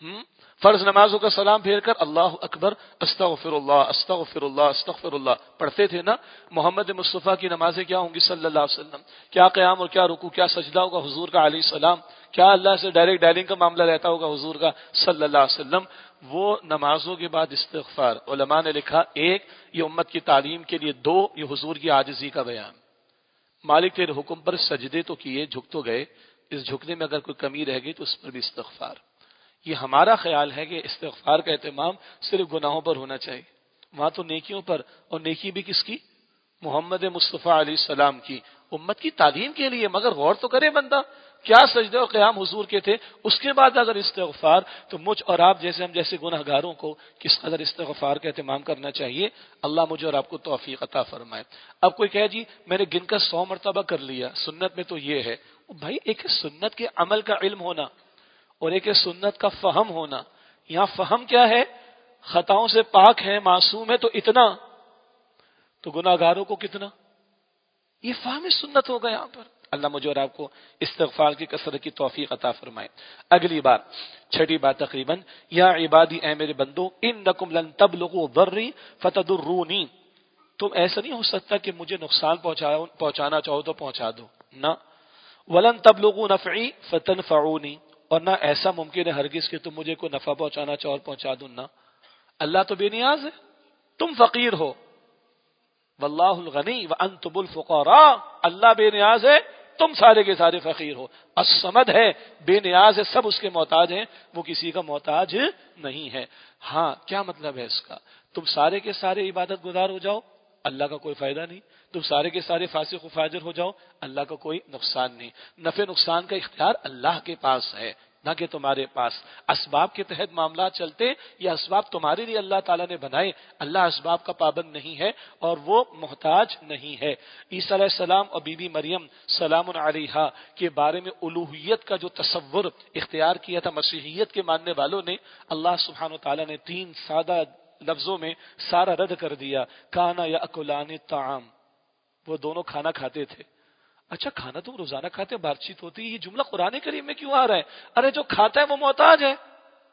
فرض نمازوں کا سلام پھیر کر اللہ اکبر استغفر اللہ استغفر اللہ استغفر اللہ پڑھتے تھے نا. محمد مصطفیٰ کی نمازیں کیا ہوں گی صلی اللہ علیہ وسلم؟ کیا قیام اور کیا رکوع کیا سجدہ ہوگا حضور کا علیہ السلام؟ کیا اللہ سے ڈائریکٹ ڈائلنگ کا معاملہ رہتا ہوگا حضور کا صلی اللہ علیہ وسلم؟ وہ نمازوں کے بعد استغفار. علماء نے لکھا ایک یہ امت کی تعلیم کے لیے، دو یہ حضور کی عاجزی کا بیان. مالک تیرے حکم پر سجدے تو کیے، جھک تو گئے، اس جھکنے میں اگر کوئی کمی رہ گئی تو اس پر بھی استغفار. یہ ہمارا خیال ہے کہ استغفار کا اہتمام صرف گناہوں پر ہونا چاہیے، وہاں تو نیکیوں پر. اور نیکی بھی کس کی؟ محمد مصطفیٰ علیہ السلام کی، امت کی تعلیم کے لیے. مگر غور تو کرے بندہ، کیا سجدے اور قیام حضور کے تھے، اس کے بعد اگر استغفار، تو مجھ اور آپ جیسے ہم جیسے گناہ گاروں کو کس قدر استغفار کا اہتمام کرنا چاہیے. اللہ مجھے اور آپ کو توفیق عطا فرمائے. اب کوئی کہے جی میں نے گن کر 100 مرتبہ کر لیا، سنت میں تو یہ ہے. بھائی ایک سنت کے عمل کا علم ہونا اور ایک سنت کا فہم ہونا. یہاں فہم کیا ہے؟ خطاؤں سے پاک ہے، معصوم ہے، تو اتنا، تو گناہ گاروں کو کتنا؟ یہ فہم سنت ہوگا یہاں پر. اللہ مجھے اور آپ کو استغفار کی کثرت کی توفیق عطا فرمائے. اگلی بات، چھٹی بات تقریباً، یا عبادی اے میرے بندو انکم لن تبلغوا ضری فتضرونی، تم ایسا نہیں ہو سکتا کہ مجھے نقصان پہنچانا چاہو تو پہنچا دو، نہ. ولن تبلغوا نفعی فتنفعونی، اور نہ ایسا ممکن ہے ہرگز کہ تم مجھے کوئی نفع پہنچانا چاہو اور پہنچا دوں. نہ. اللہ تو بے نیاز ہے، تم فقیر ہو. واللہ الغنی وانتم الفقراء، اللہ بے نیاز ہے، تم سارے کے سارے فقیر ہو. الصمد ہے، بے نیاز ہے، سب اس کے محتاج ہیں، وہ کسی کا محتاج نہیں ہے. ہاں کیا مطلب ہے اس کا؟ تم سارے کے سارے عبادت گزار ہو جاؤ، اللہ کا کوئی فائدہ نہیں. تم سارے کے سارے فاسق و فاجر ہو جاؤ، اللہ کا کوئی نقصان نہیں. نفع نقصان کا اختیار اللہ کے پاس ہے، نہ کہ تمہارے پاس. اسباب کے تحت معاملات چلتے، یہ اسباب تمہارے لیے اللہ تعالیٰ نے بنائے. اللہ اسباب کا پابند نہیں ہے اور وہ محتاج نہیں ہے. عیسیٰ علیہ السلام اور بی بی مریم سلام علیہا کے بارے میں الوہیت کا جو تصور اختیار کیا تھا مسیحیت کے ماننے والوں نے، اللہ سبحانہ وتعالیٰ نے 3 سادہ لفظوں میں سارا رد کر دیا. کانا یاکلان الطعام، وہ دونوں کھانا کھاتے تھے. اچھا کھانا تم روزانہ کھاتے، بات چیت ہوتی ہے، یہ جملہ قرآن کریم میں کیوں آ رہا ہے؟ ارے جو کھاتا ہے وہ محتاج ہے،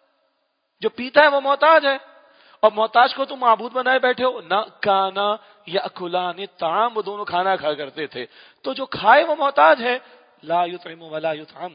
جو پیتا ہے وہ محتاج ہے، اور محتاج کو تم معبود بنائے بیٹھے ہو. نہ کانا یاکلان الطعام، وہ دونوں کھانا کھا کرتے تھے. تو جو کھائے وہ محتاج ہے. لا یطعم ولا یطعم،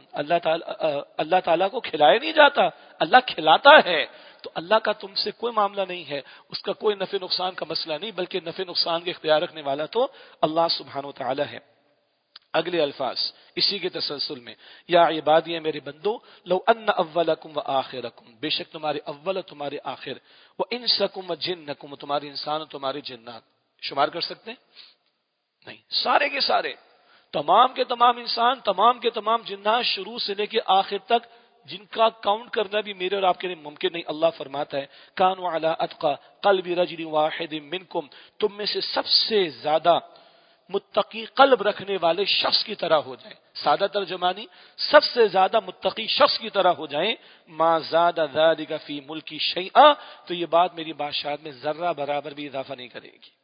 اللہ تعالیٰ کو کھلائے نہیں جاتا، اللہ کھلاتا ہے. تو اللہ کا تم سے کوئی معاملہ نہیں ہے، اس کا کوئی نفع نقصان کا مسئلہ نہیں، بلکہ نفع نقصان کے اختیار رکھنے والا تو اللہ سبحانہ وتعالی ہے. اگلے الفاظ اسی کے تسلسل میں، یا عبادی میرے بندو لو ان اولکم و آخرکم، بے شک تمہارے اول اور تمہارے آخر، و انسکم و جنکم، تمہارے انسان اور تمہارے جنات. شمار کر سکتے ہیں؟ نہیں. سارے کے سارے، تمام کے تمام انسان، تمام کے تمام جنات، شروع سے لے کے آخر تک، جن کا کاؤنٹ کرنا بھی میرے اور آپ کے لیے ممکن نہیں. اللہ فرماتا ہے کانوا علی اتقى قلب رجل واحد منکم، تم میں سے سب سے زیادہ متقی قلب رکھنے والے شخص کی طرح ہو جائیں. سادہ ترجمانی، سب سے زیادہ متقی شخص کی طرح ہو جائیں. ما زاد ذلك فی ملکی شیئا، تو یہ بات میری بادشاہت میں ذرہ برابر بھی اضافہ نہیں کرے گی.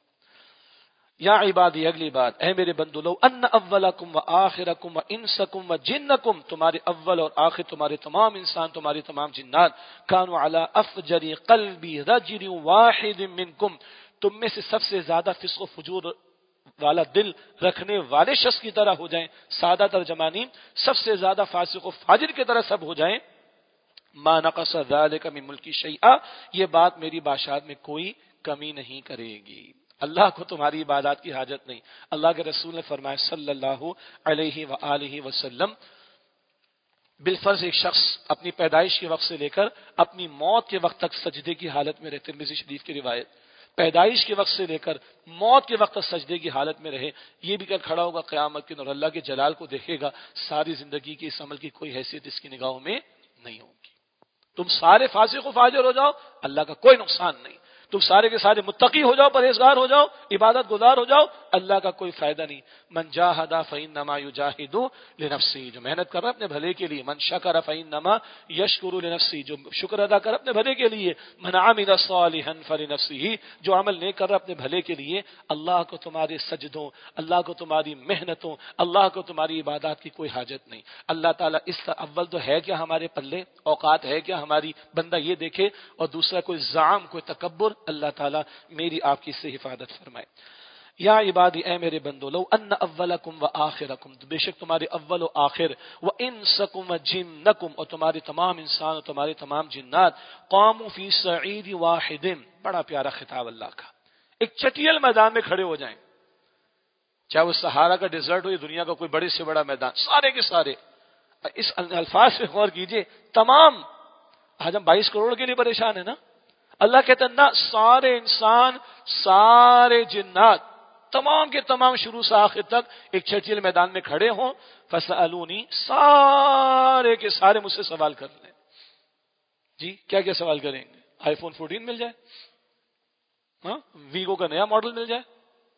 یا عبادی، اگلی بات، اے میرے بندو لو ان اولکم و آخرکم و انسکم و جنکم، تمہارے اول اور آخر، تمہارے تمام انسان، تمہارے تمام جنات، کانوا علی افجر قلب رجل واحد منکم، تم میں سے سب سے زیادہ فسق و فجور والا دل رکھنے والے شخص کی طرح ہو جائیں. سادہ ترجمانی، سب سے زیادہ فاسق و فاجر کی طرح سب ہو جائیں. ما نقص ذلك من ملکی شیئا، یہ بات میری بادشاہت میں کوئی کمی نہیں کرے گی. اللہ کو تمہاری عبادات کی حاجت نہیں. اللہ کے رسول نے فرمایا صلی اللہ علیہ وآلہ وسلم، بالفرض ایک شخص اپنی پیدائش کے وقت سے لے کر اپنی موت کے وقت تک سجدے کی حالت میں رہے. ترمذی شریف کی روایت، پیدائش کے وقت سے لے کر موت کے وقت تک سجدے کی حالت میں رہے. یہ بھی کل کھڑا ہوگا قیامت کے دن اور اللہ کے جلال کو دیکھے گا. ساری زندگی کی اس عمل کی کوئی حیثیت اس کی نگاہوں میں نہیں ہوگی. تم سارے فاسق و فاجر ہو جاؤ، اللہ کا کوئی نقصان نہیں. تم سارے کے سارے متقی ہو جاؤ، پرہیزگار ہو جاؤ، عبادت گزار ہو جاؤ، اللہ کا کوئی فائدہ نہیں۔ من جاہد فإنما یجاہد لنفسہ، جو محنت کر رہا ہے اپنے بھلے کے لیے، من شکر فإنما یشکر لنفسہ، جو شکر ادا کر اپنے بھلے کے لیے، من عمل صالحا فلنفسہ، جو عمل نیک کر رہا اپنے بھلے کے لیے۔ اللہ کو تمہارے سجدوں، اللہ کو تمہاری محنتوں، اللہ کو تمہاری عبادات کی کوئی حاجت نہیں۔ اللہ تعالیٰ اس کا اول تو ہے کیا ہمارے پلے، اوقات ہے کیا ہماری، بندہ یہ دیکھے، اور دوسرا کوئی زعم، کوئی تکبر، اللہ تعالیٰ میری آپ کی اس سے حفاظت فرمائے۔ یا عبادی، اے میرے بندو، لو ان اولکم و آخرکم، بے شک تمہارے اول و آخر، و انسکم و جنکم، اور تمہارے تمام انسان اور تمہارے تمام جنات، قاموا فی صعید واحد، بڑا پیارا خطاب اللہ کا، ایک چٹیل میدان میں کھڑے ہو جائیں، چاہے وہ صحارا کا ڈیزرٹ ہو یا دنیا کا کوئی بڑے سے بڑا میدان، سارے کے سارے، اس الفاظ پہ غور کیجئے، تمام، آج ہم 22 کروڑ کے لیے پریشان ہیں نا، اللہ کہتا ہے نا، سارے انسان، سارے جنات، تمام کے تمام شروع سے آخر تک ایک چٹیل میدان میں کھڑے ہوں، فسألونی، سارے کے سارے مجھ سے سوال کر لیں۔ جی کیا کیا سوال کریں گے؟ آئی فون 14 مل جائے، ہاں ویگو کا نیا ماڈل مل جائے،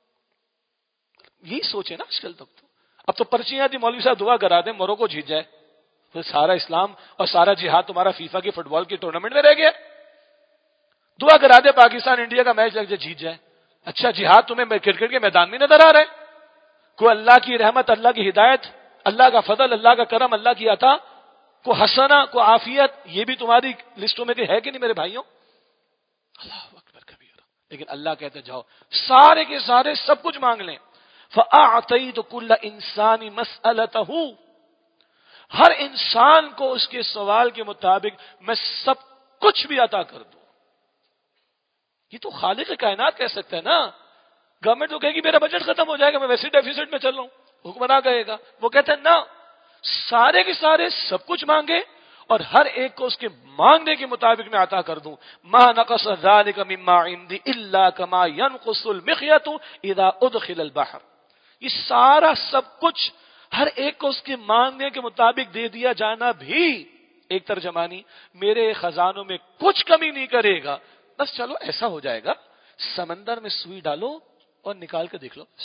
یہی سوچے نا آج کل تک تو۔ اب تو پرچیاں دی، مولوی صاحب دعا کرا دیں موروکو جیت جائے، پھر سارا اسلام اور سارا جہاد تمہارا فیفا کی فٹ بال کی ٹورنامنٹ میں رہ گیا۔ دعا کرا دے پاکستان انڈیا کا میچ لگ جائے، جیت جائے۔ اچھا جہاد تمہیں کرکٹ کے میدان میں نظر آ رہا ہے؟ کوئی اللہ کی رحمت، اللہ کی ہدایت، اللہ کا فضل، اللہ کا کرم، اللہ کی عطا، کو حسنہ، کو عافیت، یہ بھی تمہاری لسٹوں میں ہے کہ نہیں میرے بھائیوں؟ اللہ اکبر کبیر۔ لیکن اللہ کہتے جاؤ سارے کے سارے سب کچھ مانگ لیں، فَأَعْطَيْتُ كُلَّ إِنسَانٍ مَسْأَلَتَهُ، ہر انسان کو اس کے سوال کے مطابق میں سب کچھ بھی عطا کر دوں۔ یہ تو خالق کائنات کہہ سکتا ہے نا۔ گورنمنٹ تو کہے گی میرا بجٹ ختم ہو جائے گا، میں ویسے ڈیفیسٹ میں چل رہا ہوں، حکمراں کہے گا، وہ کہتے ہیں نا، سارے کے سارے سب کچھ مانگے اور ہر ایک کو اس کے مانگنے کے مطابق میں عطا کر دوں۔ ما نقص ذلك مما عندي الا كما ينقص المخيط اذا ادخل البحر، یہ سارا سب کچھ ہر ایک کو اس کے مانگنے کے مطابق دے دیا جانا بھی ایک ترجمانی میرے خزانوں میں کچھ کمی نہیں کرے گا۔ بس چلو ایسا ہو جائے گا، سمندر میں سوئی ڈالو اور نکال کے دیکھ لو، بس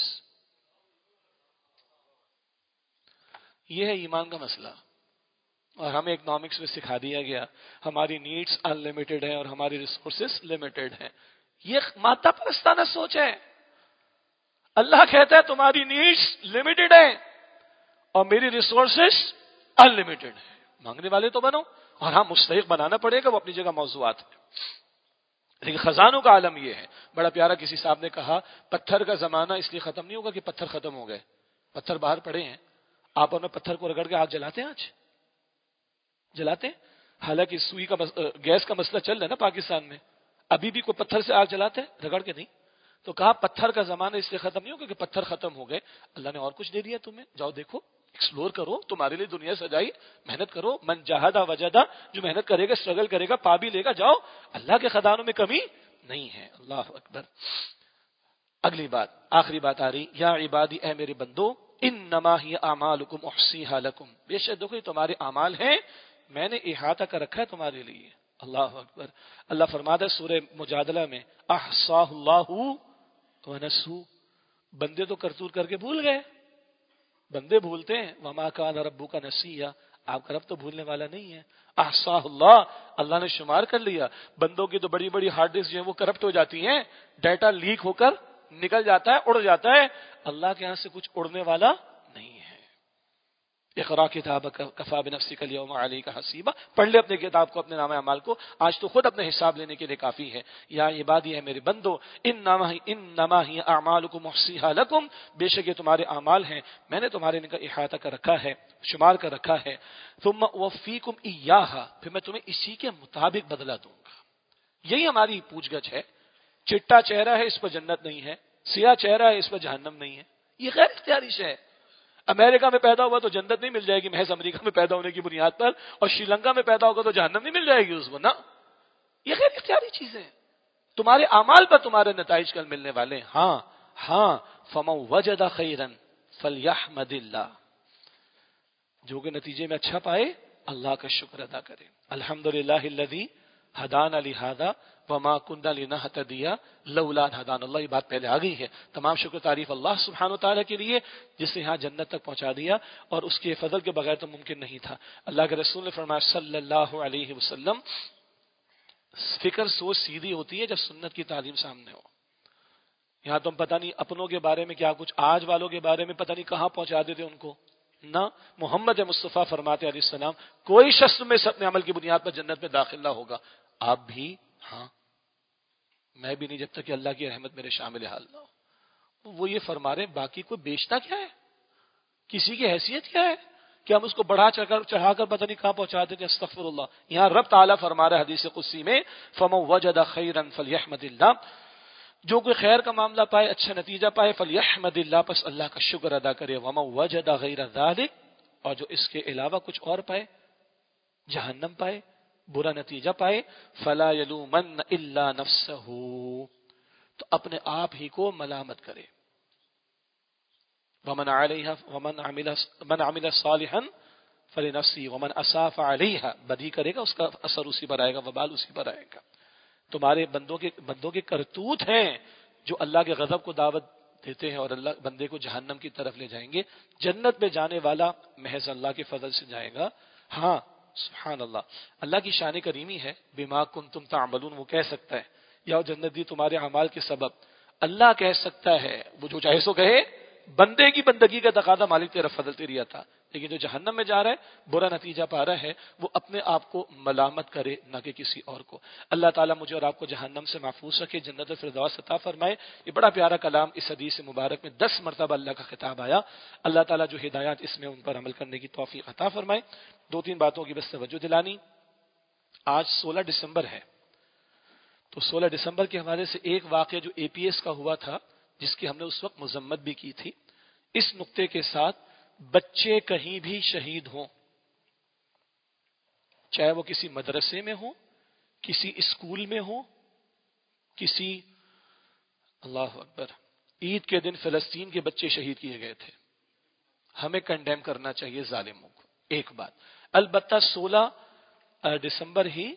یہ ہے ایمان کا مسئلہ۔ اور ہمیں اکنامکس میں سکھا دیا گیا ہماری نیڈز ان لمیٹڈ ہیں اور ہماری ریسورسز لمیٹڈ ہیں، یہ مادہ پرستانہ سوچ ہے۔ اللہ کہتا ہے تمہاری نیڈز لمیٹڈ ہیں اور میری ریسورسز ان لمیٹڈ ہیں، مانگنے والے تو بنو، اور ہاں مستحق بنانا پڑے گا، وہ اپنی جگہ موضوعات ہے، لیکن خزانوں کا عالم یہ ہے۔ بڑا پیارا کسی صاحب نے کہا پتھر کا زمانہ اس لیے ختم نہیں ہوگا کہ پتھر ختم ہو گئے، پتھر باہر پڑے ہیں، آپ انہیں پتھر کو رگڑ کے آگ جلاتے ہیں؟ آج جلاتے ہیں؟ حالانکہ سوئی کا گیس کا مسئلہ چل رہا ہے نا پاکستان میں، ابھی بھی کوئی پتھر سے آگ جلاتے ہیں؟ رگڑ کے نہیں۔ تو کہا پتھر کا زمانہ اس لیے ختم نہیں ہوگا کہ پتھر ختم ہو گئے، اللہ نے اور کچھ دے دیا تمہیں، جاؤ دیکھو، ایکسپلور کرو، تمہارے لیے دنیا سجائی، محنت کرو، من جاہدہ وجدہ، جو محنت کرے گا اسٹرگل کرے گا پا بھی لے گا، جاؤ، اللہ کے خزانوں میں کمی نہیں ہے۔ اللہ اکبر۔ اگلی بات، آخری بات آ رہی، یا عبادی، اے میرے بندو، انما ہی اعمالکم احصیھا لکم، بے شک دیکھو یہ تمہارے اعمال ہیں، میں نے احاطہ کر رکھا ہے تمہارے لیے۔ اللہ اکبر۔ اللہ فرماتا ہے سورہ مجادلہ میں، احصاہ اللہ ونسو، بندے تو کرتور کر کے بھول گئے، بندے بھولتے ہیں، وما کان ربک نسیا، آپ کا رب تو بھولنے والا نہیں ہے۔ احصاہ اللہ، اللہ نے شمار کر لیا۔ بندوں کی تو بڑی بڑی ہارڈ ڈسک جو ہیں وہ کرپٹ ہو جاتی ہیں، ڈیٹا لیک ہو کر نکل جاتا ہے، اڑ جاتا ہے، اللہ کے ہاں سے کچھ اڑنے والا نہیں ہے۔ اقرا کتابک کفی بنفسک اليوم علیک حسیبا، پڑھ لے اپنے کتاب کو، اپنے نامہ اعمال کو، آج تو خود اپنے حساب لینے کے لیے کافی ہے۔ یا عبادی، ہے میرے بندو، انما ہی اعمالکم احصیھا لکم، بے شک یہ تمہارے اعمال ہیں، میں نے تمہارے ان کا احاطہ کر رکھا ہے، شمار کر رکھا ہے۔ ثم اوفیکم ایھا، پھر میں تمہیں اسی کے مطابق بدلہ دوں گا۔ یہی ہماری پوچھ گچھ ہے۔ چٹا چہرہ ہے اس پر جنت نہیں ہے، سیاہ چہرہ ہے اس پر جہنم نہیں ہے، یہ غیر اختیاری ہے۔ امریکہ میں پیدا ہوا تو جنت نہیں مل جائے گی محض امریکہ میں پیدا ہونے کی بنیاد پر، اور شری لنکا میں پیدا ہوگا تو جہنم نہیں مل جائے گی اس کو، نا، یہ غیر اختیاری چیز ہے۔ تمہارے اعمال پر تمہارے نتائج کل ملنے والے۔ ہاں ہاں، فمن وجد خیرا فلیحمد اللہ، جو کہ نتیجے میں اچھا پائے اللہ کا شکر ادا کرے۔ الحمدللہ الذی ہدانا لہذا وما کننا لنہتدی لولا ان ہدانا اللہ. یہ بات پہلے آ گئی ہے. تمام شکر تعریف اللہ سبحانہ و تعالیٰ کے لیے جس نے یہاں جنت تک پہنچا دیا، اور اس کے فضل کے بغیر تو ممکن نہیں تھا. اللہ کے رسول نے فرمایا صلی اللہ علیہ وسلم، فکر سوچ سیدھی ہوتی ہے جب سنت کی تعلیم سامنے ہو. یہاں تم پتہ نہیں اپنوں کے بارے میں کیا کچھ، آج والوں کے بارے میں پتہ نہیں کہاں پہنچا دیتے ان کو. نہ، محمد مصطفیٰ فرماتے علیہ السلام کوئی شخص میں اپنے عمل کی بنیاد پر جنت میں داخل نہ ہوگا. آپ بھی، ہاں میں بھی نہیں، جب تک کہ اللہ کی رحمت میرے شامل حال نہ ہو. وہ یہ فرما رہے ہیں باقی کوئی بیچتا کیا ہے، کسی کی حیثیت کیا ہے کہ ہم اس کو بڑھا چڑھا کر پتہ نہیں کہاں پہنچا دیتے. استغفر اللہ. یہاں رب تعالیٰ فرما رہا ہے حدیث قدسی میں فَمَن وَجَدَ خَيْرًا فَلْيَحْمَدِ اللَّهِ، جو کوئی خیر کا معاملہ پائے، اچھا نتیجہ پائے، فَلْيَحْمَدِ اللَّهِ، پس اللہ کا شکر ادا کرے. وَمَن وَجَدَ غَيْرَ ذَلِكَ، اور جو اس کے علاوہ کچھ اور پائے، جہنم پائے، برا نتیجہ پائے، فَلَا يَلُومَنَّ إِلَّا نَفْسَهُ، تو اپنے آپ ہی کو ملامت کرے. وَمَنْ عَمِلَ صَالِحًا فَلِنَفْسِهِ وَمَنْ أَسَاءَ فَعَلَيْهَا، بدی کرے گا اس کا اثر اسی پر آئے گا، وبال اسی پر آئے گا. تمہارے بندوں کے کرتوت ہیں جو اللہ کے غضب کو دعوت دیتے ہیں اور اللہ بندے کو جہنم کی طرف لے جائیں گے. جنت میں جانے والا محض اللہ کے فضل سے جائے گا. ہاں سبحان اللہ، اللہ کی شان کریمی ہے. بما کنتم تعملون، وہ کہہ سکتا ہے یا جنت دی تمہارے اعمال کے سبب. اللہ کہہ سکتا ہے، وہ جو چاہے سو کہے، بندے کی بندگی کا تقاضا مالک تیرا فضل تیری عطا. لیکن جو جہنم میں جا رہا ہے، برا نتیجہ پا رہا ہے، وہ اپنے آپ کو ملامت کرے نہ کہ کسی اور کو. اللہ تعالیٰ مجھے اور آپ کو جہنم سے محفوظ رکھے، جنت الفردوس عطا فرمائے. یہ بڑا پیارا کلام اس حدیث مبارک میں 10 مرتبہ اللہ کا خطاب آیا. اللہ تعالیٰ جو ہدایات اس میں ان پر عمل کرنے کی توفیق عطا فرمائے. 2-3 باتوں کی بس توجہ دلانی. آج 16 دسمبر ہے، تو 16 دسمبر کے حوالے سے ایک واقعہ جو APS کا ہوا تھا، جس کی ہم نے اس وقت مذمت بھی کی تھی، اس نقطے کے ساتھ بچے کہیں بھی شہید ہوں، چاہے وہ کسی مدرسے میں ہوں، کسی اسکول میں ہوں، کسی، اللہ اکبر، عید کے دن فلسطین کے بچے شہید کیے گئے تھے. ہمیں کنڈیم کرنا چاہیے ظالموں کو. ایک بات. البتہ 16 دسمبر ہی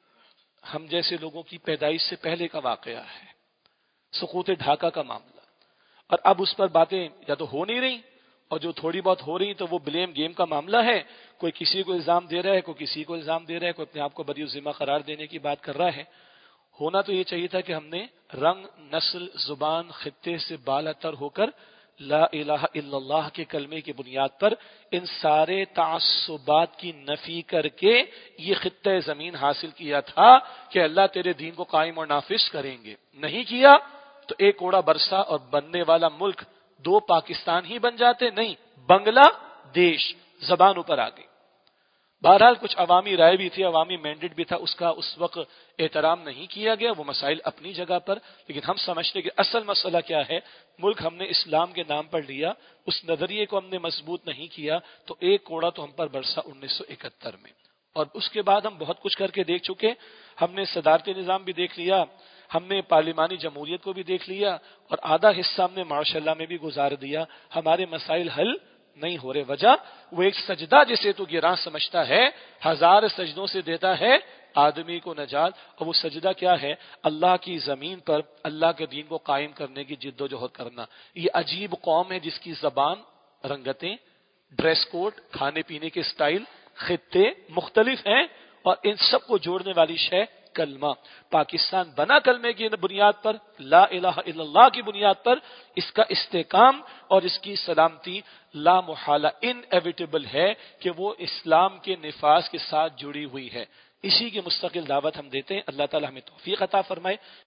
ہم جیسے لوگوں کی پیدائش سے پہلے کا واقعہ ہے، سقوط ڈھاکہ کا معاملہ. اور اب اس پر باتیں یا تو ہو نہیں رہی، اور جو تھوڑی بہت ہو رہی تو وہ بلیم گیم کا معاملہ ہے. کوئی کسی کو الزام دے رہا ہے، کوئی کسی کو الزام دے رہا ہے، کوئی اپنے آپ کو بری ذمہ قرار دینے کی بات کر رہا ہے. ہونا تو یہ چاہیے تھا کہ ہم نے رنگ، نسل، زبان، خطے سے بالا تر ہو کر لا الہ الا اللہ کے کلمے کی بنیاد پر ان سارے تعصبات کی نفی کر کے یہ خطہ زمین حاصل کیا تھا کہ اللہ تیرے دین کو قائم اور نافذ کریں گے. نہیں کیا تو ایک کوڑا برسا اور بننے والا ملک 2 پاکستان ہی بن جاتے. نہیں، بنگلہ دیش زبان اوپر آ گئی. بہرحال کچھ عوامی رائے بھی تھی، عوامی مینڈیٹ بھی تھا، اس کا اس وقت احترام نہیں کیا گیا. وہ مسائل اپنی جگہ پر، لیکن ہم سمجھتے کہ اصل مسئلہ کیا ہے. ملک ہم نے اسلام کے نام پر لیا، اس نظریے کو ہم نے مضبوط نہیں کیا، تو ایک کوڑا تو ہم پر برسا 1971 میں. اور اس کے بعد ہم بہت کچھ کر کے دیکھ چکے. ہم نے صدارتی نظام بھی دیکھ لیا، ہم نے پارلیمانی جمہوریت کو بھی دیکھ لیا، اور آدھا حصہ ہم نے معاشرہ اللہ میں بھی گزار دیا. ہمارے مسائل حل نہیں ہو رہے. وجہ وہ ایک سجدہ جسے تو گراں سمجھتا ہے، 1000 سجدوں سے دیتا ہے آدمی کو نجات. اور وہ سجدہ کیا ہے؟ اللہ کی زمین پر اللہ کے دین کو قائم کرنے کی جد و جہد کرنا. یہ عجیب قوم ہے جس کی زبان، رنگتیں، ڈریس کوڈ، کھانے پینے کے سٹائل، خطے مختلف ہیں، اور ان سب کو جوڑنے والی شے کلمہ. پاکستان بنا کلمے کی بنیاد پر، لا الہ الا اللہ کی بنیاد پر. اس کا استحکام اور اس کی سلامتی لا محالہ انیویٹیبل ہے کہ وہ اسلام کے نفاذ کے ساتھ جڑی ہوئی ہے. اسی کی مستقل دعوت ہم دیتے ہیں. اللہ تعالی ہمیں توفیق عطا فرمائے.